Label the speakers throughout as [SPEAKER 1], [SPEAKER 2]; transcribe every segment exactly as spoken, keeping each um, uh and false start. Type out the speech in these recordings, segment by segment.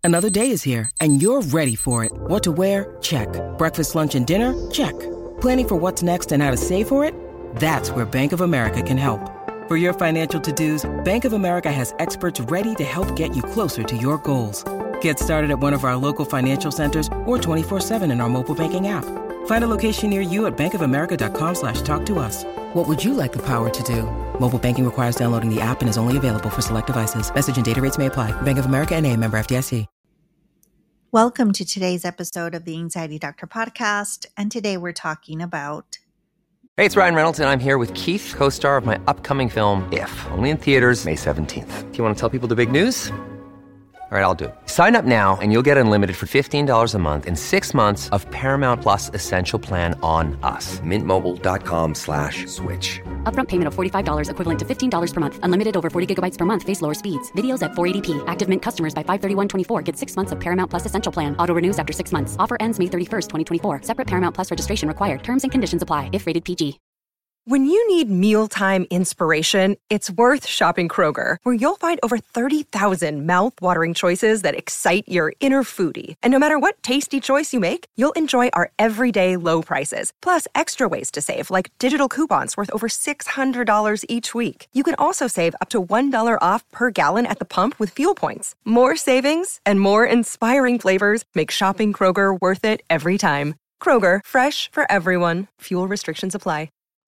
[SPEAKER 1] Another day is here, and you're ready for it. What to wear? Check. Breakfast, lunch, and dinner? Check. Planning for what's next and how to save for it? That's where Bank of America can help. For your financial to-dos, Bank of America has experts ready to help get you closer to your goals. Get started at one of our local financial centers or twenty-four seven in our mobile banking app. Find a location near you at bankofamerica.com slash talk to us. What would you like the power to do? Mobile banking requires downloading the app and is only available for select devices. Message and data rates may apply. Bank of America N A, member F D I C.
[SPEAKER 2] Welcome to today's episode of the Anxiety Doctor podcast, and today we're talking about...
[SPEAKER 3] Hey, it's Ryan Reynolds, and I'm here with Keith, co-star of my upcoming film, If, only in theaters May seventeenth. Do you want to tell people the big news? All right, I'll do it. Sign up now and you'll get unlimited for fifteen dollars a month and six months of Paramount Plus Essential Plan on us. Mint Mobile dot com slash switch.
[SPEAKER 4] Upfront payment of forty-five dollars equivalent to fifteen dollars per month. Unlimited over forty gigabytes per month. Face lower speeds. Videos at four eighty p. Active Mint customers by five thirty-one twenty-four get six months of Paramount Plus Essential Plan. Auto renews after six months. Offer ends May thirty-first, twenty twenty-four. Separate Paramount Plus registration required. Terms and conditions apply if rated P G.
[SPEAKER 5] When you need mealtime inspiration, it's worth shopping Kroger, where you'll find over thirty thousand mouth-watering choices that excite your inner foodie. And no matter what tasty choice you make, you'll enjoy our everyday low prices, plus extra ways to save, like digital coupons worth over six hundred dollars each week. You can also save up to one dollar off per gallon at the pump with fuel points. More savings and more inspiring flavors make shopping Kroger worth it every time. Kroger, fresh for everyone. Fuel restrictions apply.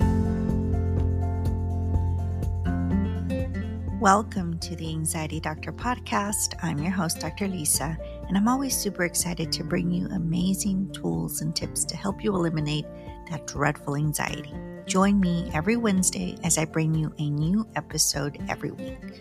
[SPEAKER 2] Welcome to the Anxiety Doctor podcast. I'm your host, Doctor Lisa, and I'm always super excited to bring you amazing tools and tips to help you eliminate that dreadful anxiety. Join me every Wednesday as I bring you a new episode every week.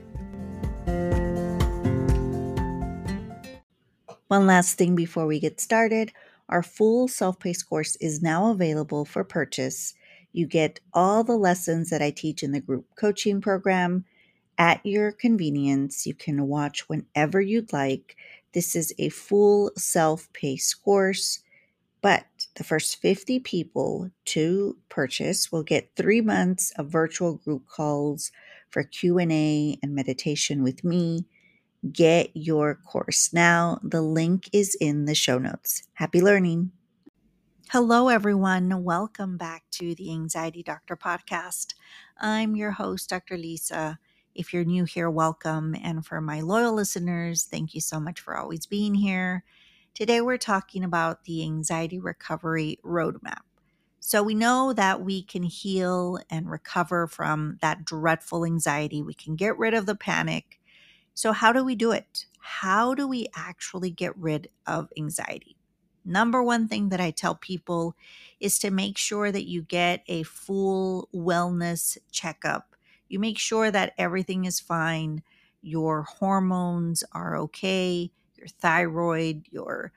[SPEAKER 2] One last thing before we get started, our full self-paced course is now available for purchase. You get all the lessons that I teach in the group coaching program at your convenience. You can watch whenever you'd like. This is a full self-paced course, but the first fifty people to purchase will get three months of virtual group calls for Q and A and meditation with me. Get your course now. The link is in the show notes. Happy learning. Hello, everyone. Welcome back to the Anxiety Doctor podcast. I'm your host, Doctor Lisa. If you're new here, welcome. And for my loyal listeners, thank you so much for always being here. Today, we're talking about the Anxiety Recovery Roadmap. So we know that we can heal and recover from that dreadful anxiety. We can get rid of the panic. So how do we do it? How do we actually get rid of anxiety? Number one thing that I tell people is to make sure that you get a full wellness checkup. You make sure that everything is fine. Your hormones are okay. Your thyroid, your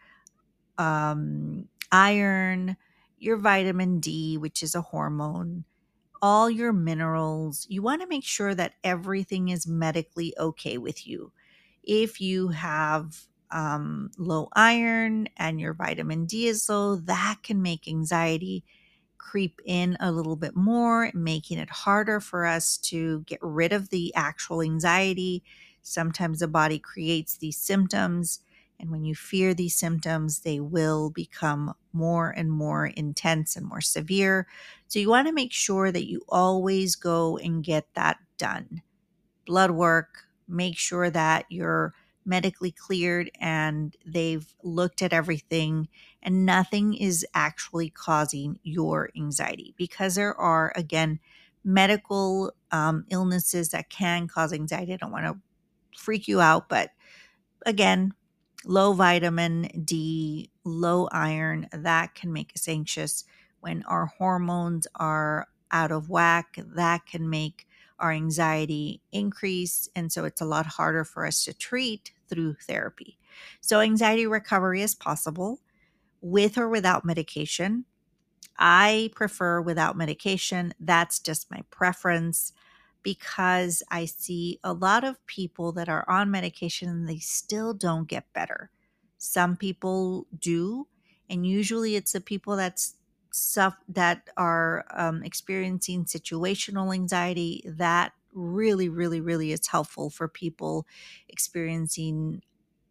[SPEAKER 2] um, iron, your vitamin D, which is a hormone, all your minerals. You want to make sure that everything is medically okay with you. If you have um, low iron and your vitamin D is low, that can make anxiety creep in a little bit more, making it harder for us to get rid of the actual anxiety. Sometimes the body creates these symptoms, and when you fear these symptoms, they will become more and more intense and more severe. So you want to make sure that you always go and get that done. Blood work, make sure that you're medically cleared and they've looked at everything and nothing is actually causing your anxiety, because there are, again, medical um, illnesses that can cause anxiety. I don't want to freak you out, but again, low vitamin D, low iron, that can make us anxious. When our hormones are out of whack, that can make our anxiety increase. And so it's a lot harder for us to treat through therapy. So anxiety recovery is possible with or without medication. I prefer without medication. That's just my preference, because I see a lot of people that are on medication and they still don't get better. Some people do, and usually it's the people that's suff- that are um, experiencing situational anxiety. That really, really, really is helpful for people experiencing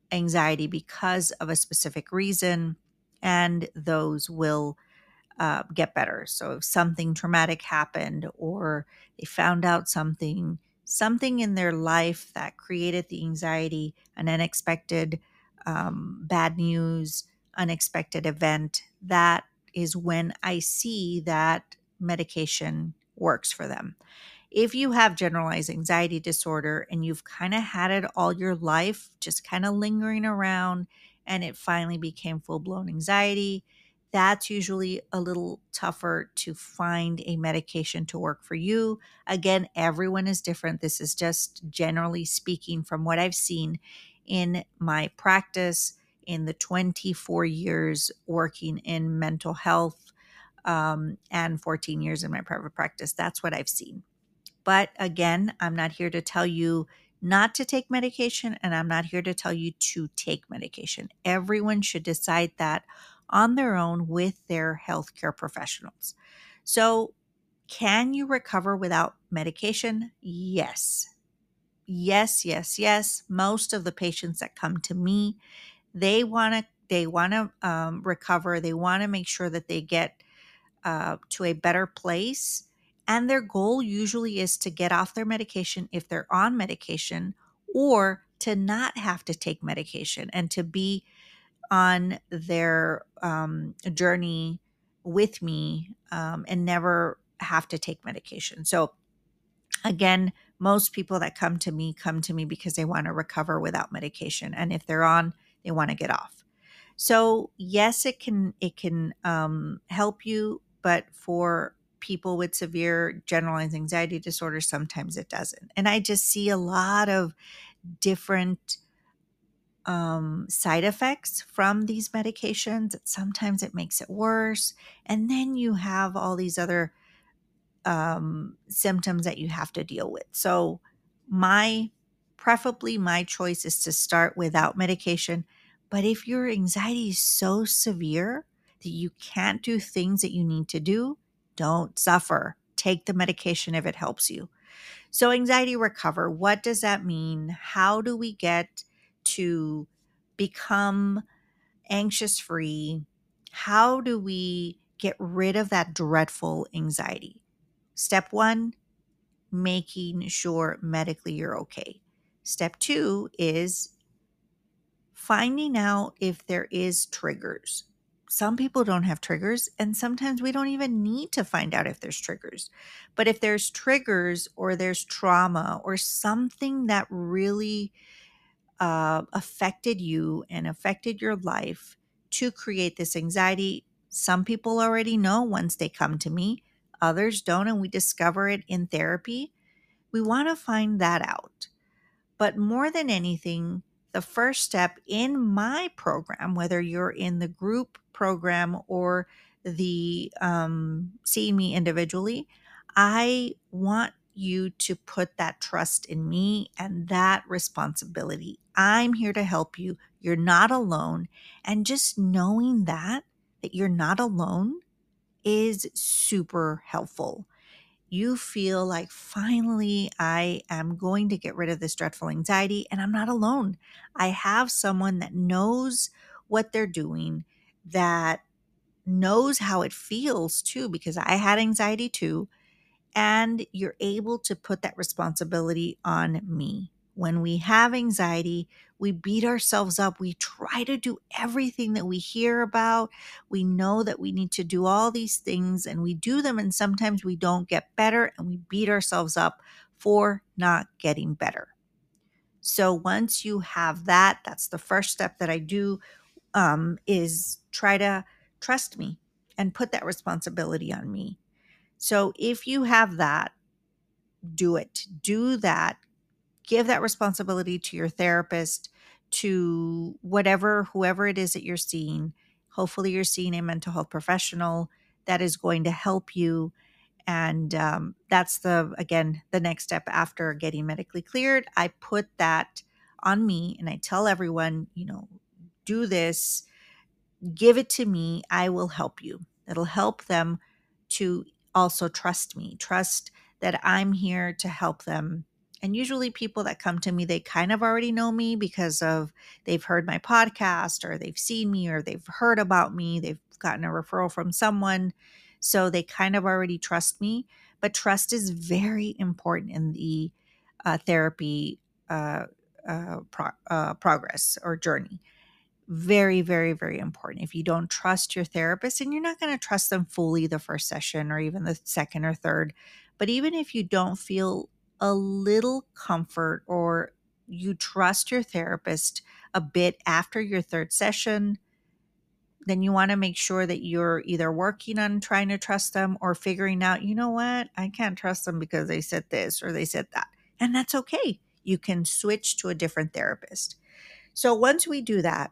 [SPEAKER 2] anxiety because of a specific reason, and those will uh, get better. So if something traumatic happened, or they found out something, something in their life that created the anxiety, an unexpected um, bad news, unexpected event, that is when I see that medication works for them. If you have generalized anxiety disorder and you've kind of had it all your life, just kind of lingering around, and it finally became full-blown anxiety, that's usually a little tougher to find a medication to work for you. Again, everyone is different. This is just generally speaking from what I've seen in my practice in the twenty-four years working in mental health, um, and fourteen years in my private practice. That's what I've seen. But again, I'm not here to tell you not to take medication, and I'm not here to tell you to take medication. Everyone should decide that on their own with their healthcare professionals. So, can you recover without medication? Yes. Yes, yes, yes. Most of the patients that come to me, they want to they want to um, recover. They want to make sure that they get uh, to a better place. And their goal usually is to get off their medication if they're on medication, or to not have to take medication and to be on their um, journey with me, um, and never have to take medication. So again, most people that come to me come to me because they want to recover without medication. And if they're on, they want to get off. So yes, it can it can um, help you, but for people with severe generalized anxiety disorder, sometimes it doesn't. And I just see a lot of different um, side effects from these medications. Sometimes it makes it worse, and then you have all these other um, symptoms that you have to deal with. So my preferably my choice is to start without medication. But if your anxiety is so severe that you can't do things that you need to do, don't suffer. Take the medication if it helps you. So anxiety recover, what does that mean? How do we get to become anxious free? How do we get rid of that dreadful anxiety? Step one, making sure medically you're okay. Step two is finding out if there is triggers. Some people don't have triggers, and sometimes we don't even need to find out if there's triggers. But if there's triggers, or there's trauma, or something that really uh, affected you and affected your life to create this anxiety, some people already know once they come to me, others don't, and we discover it in therapy. We want to find that out. But more than anything, the first step in my program, whether you're in the group program or the um, seeing me individually, I want you to put that trust in me and that responsibility. I'm here to help you. You're not alone. And just knowing that, that you're not alone is super helpful. You feel like finally I am going to get rid of this dreadful anxiety, and I'm not alone. I have someone that knows what they're doing, that knows how it feels too, because I had anxiety too. And you're able to put that responsibility on me. When we have anxiety, we beat ourselves up. We try to do everything that we hear about. We know that we need to do all these things, and we do them, and sometimes we don't get better, and we beat ourselves up for not getting better. So once you have that, that's the first step that I do, um, is try to trust me and put that responsibility on me. So if you have that, do it. Do that. Give that responsibility to your therapist, to whatever, whoever it is that you're seeing. Hopefully you're seeing a mental health professional that is going to help you. And um, that's the, again, the next step after getting medically cleared. I put that on me and I tell everyone, you know, do this, give it to me. I will help you. It'll help them to also trust me, trust that I'm here to help them And usually people that come to me, they kind of already know me because of they've heard my podcast or they've seen me or they've heard about me. They've gotten a referral from someone. So they kind of already trust me. But trust is very important in the uh, therapy uh, uh, pro- uh, progress or journey. Very, very, very important. If you don't trust your therapist, and you're not going to trust them fully the first session or even the second or third, but even if you don't feel a little comfort or you trust your therapist a bit after your third session, then you want to make sure that you're either working on trying to trust them or figuring out, you know what, I can't trust them because they said this or they said that. And that's okay. You can switch to a different therapist. So once we do that,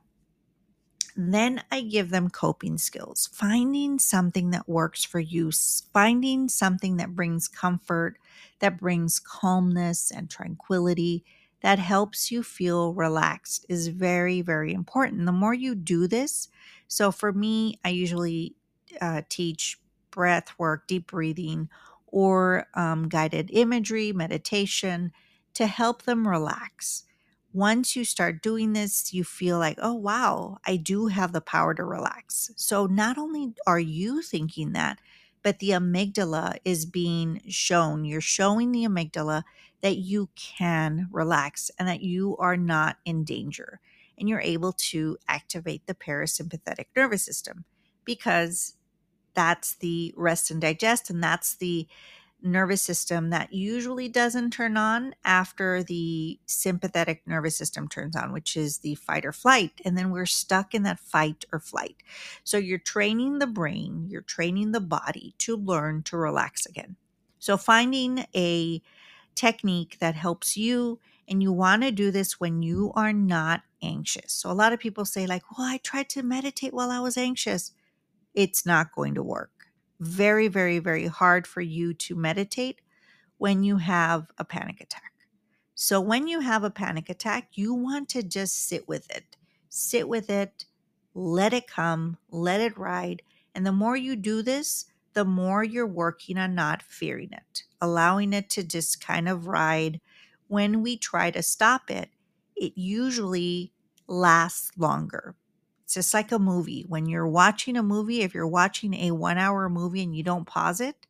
[SPEAKER 2] then I give them coping skills, finding something that works for you, finding something that brings comfort, that brings calmness and tranquility, that helps you feel relaxed is very, very important. The more you do this, so for me, I usually uh, teach breath work, deep breathing, or um, guided imagery, meditation to help them relax. Once you start doing this, you feel like, oh, wow, I do have the power to relax. So not only are you thinking that, but the amygdala is being shown. You're showing the amygdala that you can relax and that you are not in danger. And you're able to activate the parasympathetic nervous system because that's the rest and digest, and that's the nervous system that usually doesn't turn on after the sympathetic nervous system turns on, which is the fight or flight. And then we're stuck in that fight or flight. So you're training the brain, you're training the body to learn to relax again. So finding a technique that helps you, and you want to do this when you are not anxious. So a lot of people say like, well, I tried to meditate while I was anxious. It's not going to work. Very, very, very hard for you to meditate when you have a panic attack. So when you have a panic attack, you want to just sit with it. Sit with it, let it come, let it ride. And the more you do this, the more you're working on not fearing it, allowing it to just kind of ride. When we try to stop it, it usually lasts longer. It's just like a movie. When you're watching a movie, if you're watching a one hour movie and you don't pause it,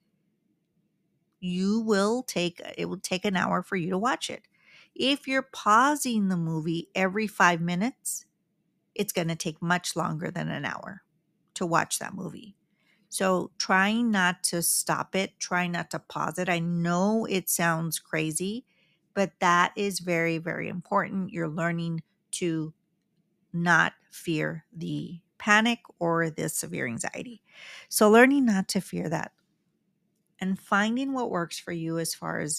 [SPEAKER 2] you will take, it will take an hour for you to watch it. If you're pausing the movie every five minutes, it's going to take much longer than an hour to watch that movie. So trying not to stop it, trying not to pause it. I know it sounds crazy, but that is very, very important. You're learning to not fear the panic or the severe anxiety. So learning not to fear that and finding what works for you as far as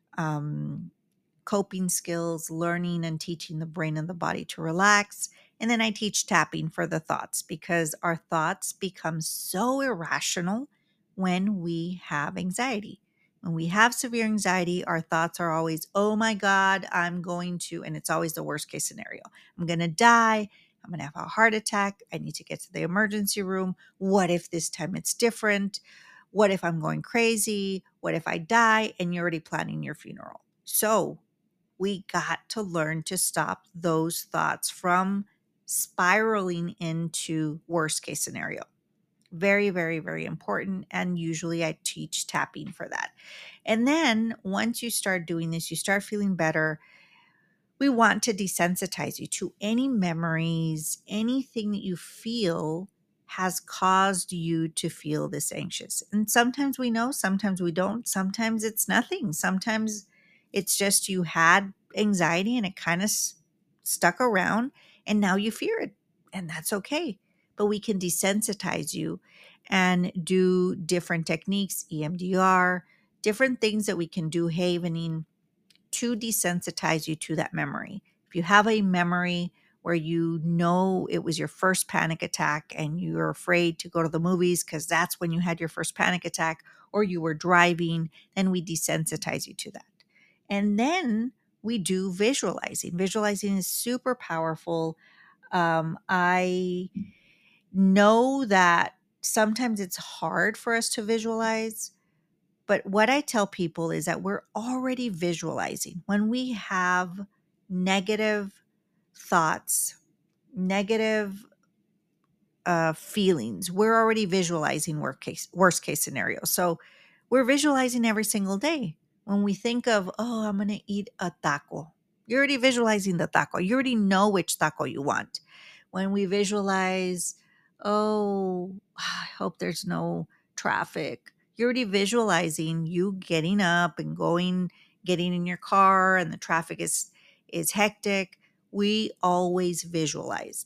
[SPEAKER 2] um, coping skills, learning and teaching the brain and the body to relax. And then I teach tapping for the thoughts because our thoughts become so irrational when we have anxiety. When we have severe anxiety, our thoughts are always, oh my God, I'm going to, and it's always the worst case scenario. I'm going to die. I'm going to have a heart attack. I need to get to the emergency room. What if this time it's different? What if I'm going crazy? What if I die? And you're already planning your funeral. So we got to learn to stop those thoughts from spiraling into worst case scenario. Very, very, very important. And usually I teach tapping for that. And then once you start doing this, you start feeling better. We want to desensitize you to any memories, anything that you feel has caused you to feel this anxious. And sometimes we know, sometimes we don't. Sometimes it's nothing. Sometimes it's just you had anxiety and it kind of s- stuck around and now you fear it. And that's okay. But we can desensitize you and do different techniques, E M D R, different things that we can do, havening, to desensitize you to that memory. If you have a memory where you know it was your first panic attack and you're afraid to go to the movies because that's when you had your first panic attack, or you were driving, then we desensitize you to that. And then we do visualizing. Visualizing is super powerful. Um, I know that sometimes it's hard for us to visualize, But what I tell people is that we're already visualizing. When we have negative thoughts, negative uh, feelings, we're already visualizing worst case, worst case scenario. So we're visualizing every single day. When we think of, oh, I'm going to eat a taco, you're already visualizing the taco. You already know which taco you want. When we visualize, oh, I hope there's no traffic, you're already visualizing you getting up and going, getting in your car, and the traffic is is hectic. We always visualize.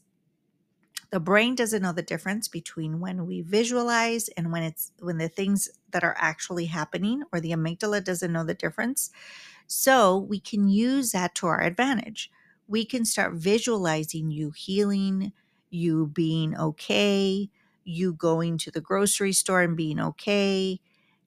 [SPEAKER 2] The brain doesn't know the difference between when we visualize and when it's when the things that are actually happening, or the amygdala doesn't know the difference. So we can use that to our advantage. We can start visualizing you healing, you being okay, you going to the grocery store and being okay.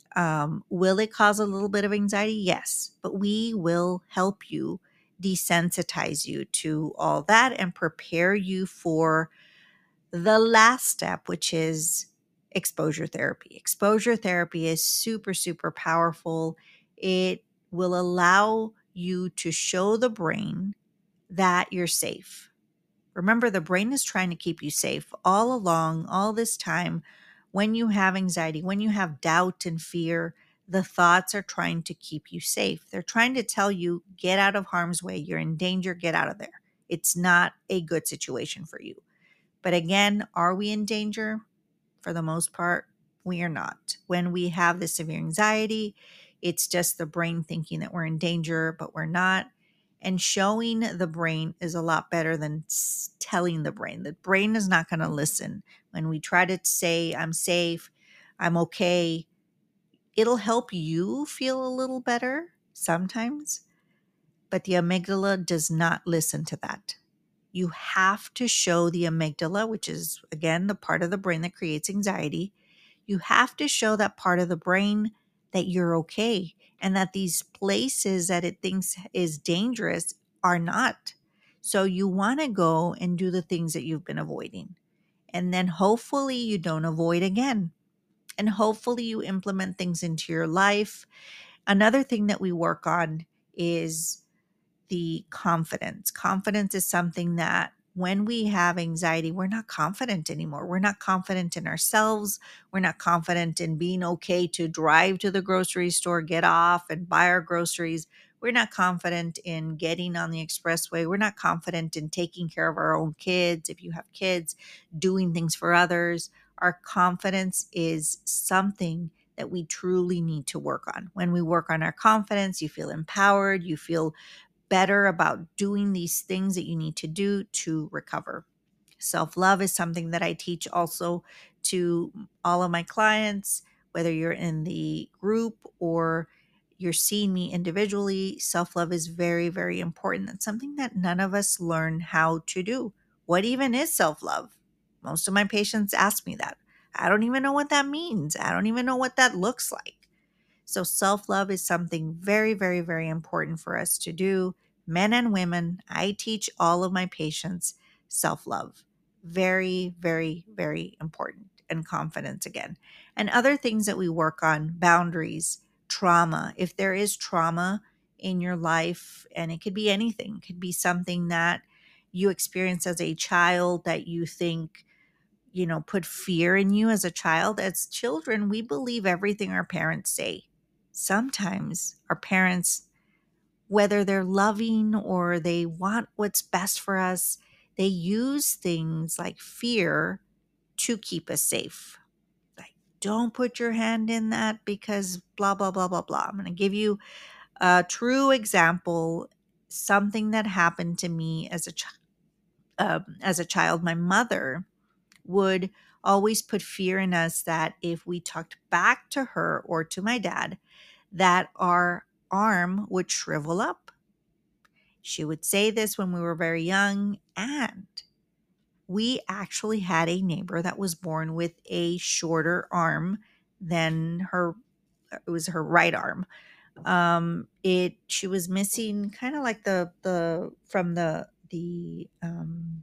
[SPEAKER 2] Um, will it cause a little bit of anxiety? Yes, but we will help you desensitize you to all that and prepare you for the last step, which is exposure therapy. Exposure therapy is super, super powerful. It will allow you to show the brain that you're safe. Remember, the brain is trying to keep you safe all along, all this time. When you have anxiety, when you have doubt and fear, the thoughts are trying to keep you safe. They're trying to tell you, get out of harm's way. You're in danger. Get out of there. It's not a good situation for you. But again, are we in danger? For the most part, we are not. When we have this severe anxiety, it's just the brain thinking that we're in danger, but we're not. And showing the brain is a lot better than telling the brain. The brain is not going to listen. When we try to say, I'm safe, I'm okay, it'll help you feel a little better sometimes, but the amygdala does not listen to that. You have to show the amygdala, which is, again, the part of the brain that creates anxiety. You have to show that part of the brain that you're okay and that these places that it thinks is dangerous are not. So you want to go and do the things that you've been avoiding. And then hopefully you don't avoid again. And hopefully you implement things into your life. Another thing that we work on is the confidence. Confidence is something that when we have anxiety, we're not confident anymore. We're not confident in ourselves. We're not confident in being okay to drive to the grocery store, get off and buy our groceries. We're not confident in getting on the expressway. We're not confident in taking care of our own kids. If you have kids, doing things for others. Our confidence is something that we truly need to work on. When we work on our confidence, you feel empowered, you feel better about doing these things that you need to do to recover. Self-love is something that I teach also to all of my clients, whether you're in the group or you're seeing me individually. Self-love is very, very important. It's something that none of us learn how to do. What even is self-love? Most of my patients ask me that. I don't even know what that means. I don't even know what that looks like. So self-love is something very, very, very important for us to do. Men and women, I teach all of my patients self-love. Very, very, very important. And confidence again. And other things that we work on, boundaries, trauma. If there is trauma in your life, and it could be anything, it could be something that you experienced as a child that you think, you know, put fear in you as a child. As children, we believe everything our parents say. Sometimes our parents, whether they're loving or they want what's best for us, they use things like fear to keep us safe. Like, don't put your hand in that because blah, blah, blah, blah, blah. I'm going to give you a true example, something that happened to me as a, ch- um, as a child. My mother would always put fear in us that if we talked back to her or to my dad, that our arm would shrivel up. She would say this when we were very young, and we actually had a neighbor that was born with a shorter arm than her. It was her right arm. Um, it she was missing kind of like the the from the the um,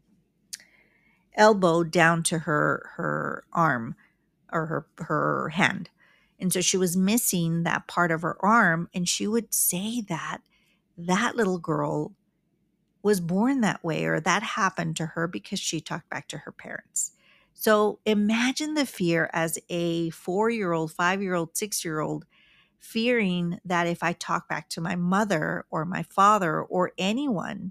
[SPEAKER 2] elbow down to her her arm or her her hand. And so she was missing that part of her arm. And she would say that that little girl was born that way, or that happened to her because she talked back to her parents. So imagine the fear as a four-year-old, five-year-old, six-year-old fearing that if I talk back to my mother or my father or anyone,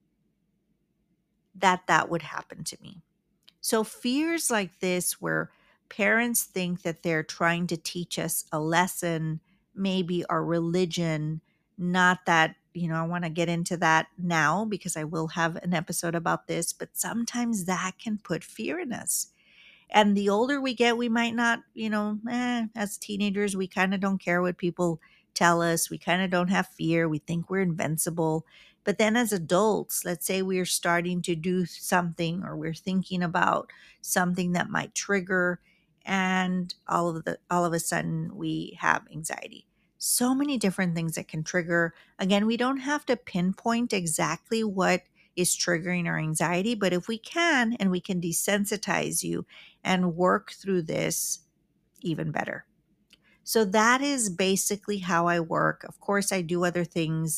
[SPEAKER 2] that that would happen to me. So fears like this, where parents think that they're trying to teach us a lesson, maybe our religion, not that, you know, I want to get into that now because I will have an episode about this, but sometimes that can put fear in us. And the older we get, we might not, you know, eh, as teenagers, we kind of don't care what people tell us. We kind of don't have fear. We think we're invincible. But then as adults, let's say we're starting to do something, or we're thinking about something that might trigger, and all of the all of a sudden we have anxiety. So many different things that can trigger. Again, we don't have to pinpoint exactly what is triggering our anxiety, but if we can, and we can desensitize you and work through this, even better. So that is basically how I work. Of course, I do other things.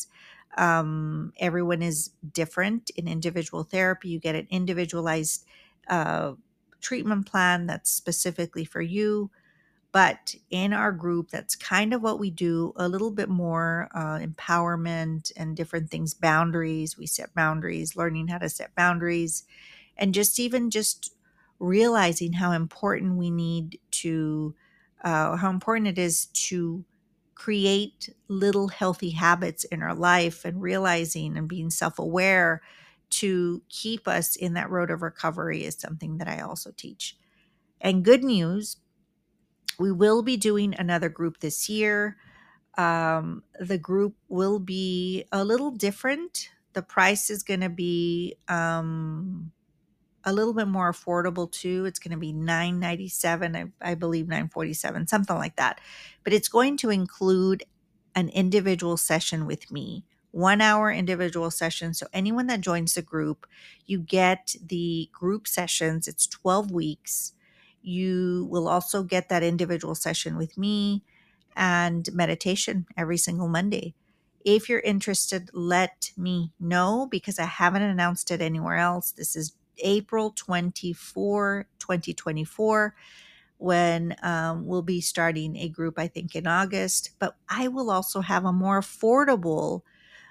[SPEAKER 2] Um, everyone is different in individual therapy. You get an individualized uh, treatment plan that's specifically for you. But in our group, that's kind of what we do, a little bit more uh, empowerment and different things, boundaries. We set boundaries, learning how to set boundaries, and just even just realizing how important we need to, uh, how important it is to create little healthy habits in our life, and realizing and being self-aware to keep us in that road of recovery is something that I also teach. And good news, we will be doing another group this year. Um, the group will be a little different. The price is going to be um, a little bit more affordable too. It's going to be nine ninety-seven, I, I believe nine forty-seven, something like that. But it's going to include an individual session with me, one hour individual session. So anyone that joins the group, you get the group sessions. It's twelve weeks. You will also get that individual session with me and meditation every single Monday. If you're interested, let me know, because I haven't announced it anywhere else. This is April twenty-fourth, twenty twenty-four, when um, we'll be starting a group, I think in August. But I will also have a more affordable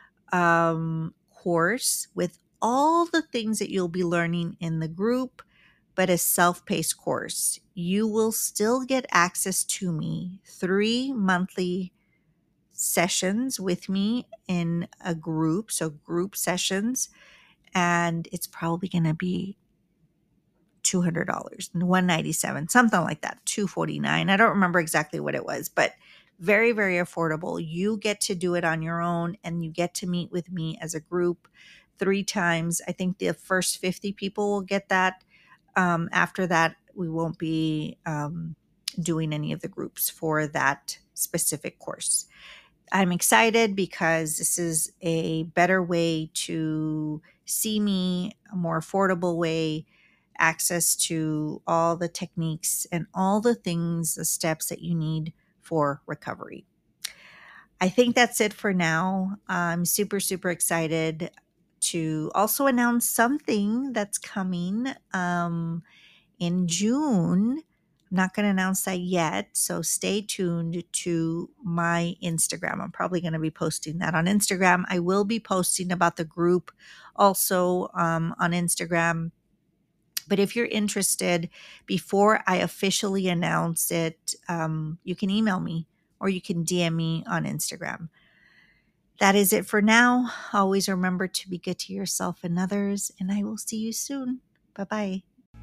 [SPEAKER 2] um, course with all the things that you'll be learning in the group, but a self-paced course. You will still get access to me, three monthly sessions with me in a group, so group sessions, and it's probably going to be two hundred dollars, one ninety-seven, something like that, two forty-nine. I don't remember exactly what it was, but very, very affordable. You get to do it on your own, and you get to meet with me as a group three times. I think the first fifty people will get that. Um, after that, we won't be um, doing any of the groups for that specific course. I'm excited because this is a better way to see me, a more affordable way, access to all the techniques and all the things, the steps that you need for recovery. I think that's it for now. I'm super, super excited to also announce something that's coming um, in June. I'm not going to announce that yet, so stay tuned to my Instagram. I'm probably going to be posting that on Instagram. I will be posting about the group also um, on Instagram. But if you're interested, before I officially announce it, um, you can email me or you can D M me on Instagram. That is it for now. Always remember to be good to yourself and others, and I will see you soon. Bye-bye.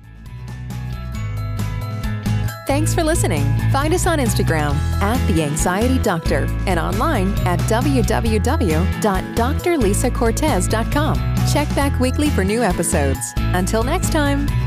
[SPEAKER 6] Thanks for listening. Find us on Instagram at The Anxiety Doctor and online at w w w dot dr lisa cortez dot com. Check back weekly for new episodes. Until next time.